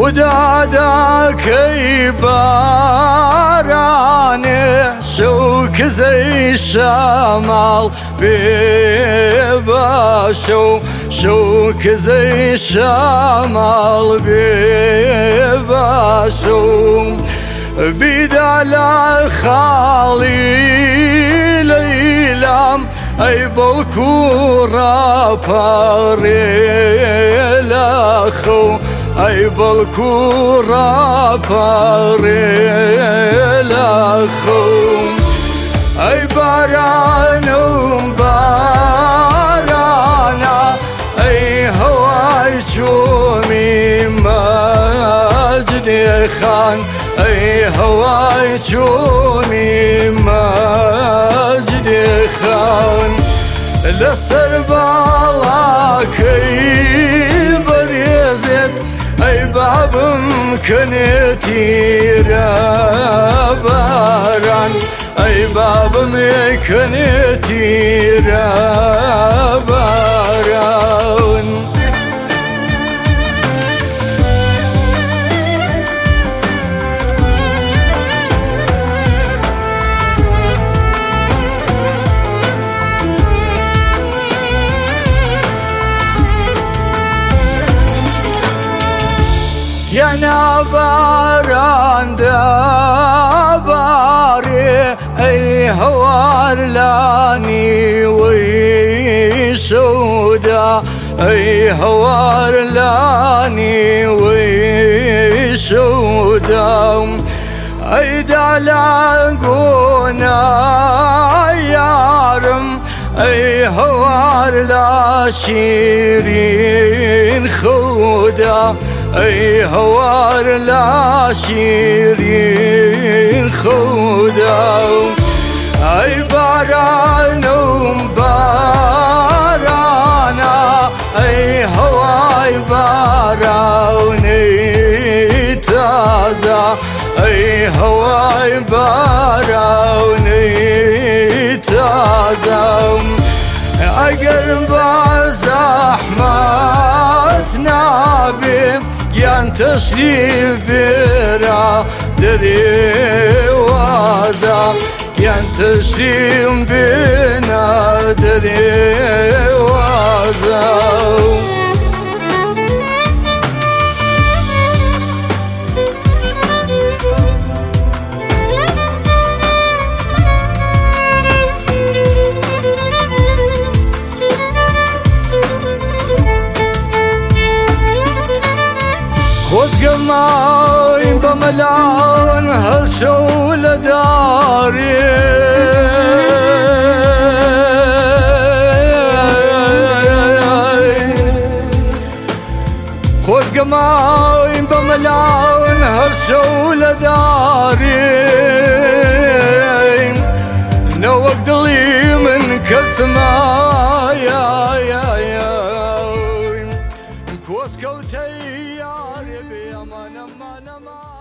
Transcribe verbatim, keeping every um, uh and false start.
ودادا كيباراني شوك زي الشمال بيباشو شوك زي الشمال بيباشو بدال خالي ليلام اي بالكورة باريلاخو اي بالكورة باريلاخو اي بارانو بارانا اي هواي شومي ماجدي خان اي هواي شومي ماجدي خان للسربالا كي بريزت اي باب مكنتي راباران اي باب مكنتي راباران يا ناباران داباري اي هوار لاني ويسودا اي هوار لاني ويسودا اي دالاقونا يارم اي هوار لا شيرين خودا اي هوار لا شيرين خودا اي بارانو بارانا اي هواي باروني تازا اي هواي باروني تازا اقرب زحمات نابي يان تشريف برا دري وازا يان تشريف بنا دري وازا خزقماين بملان هالشول داري خزقماين بملان هالشول داري نوق دلي من كسمايا يا يا كوسكوتي يا ربي امان امان امان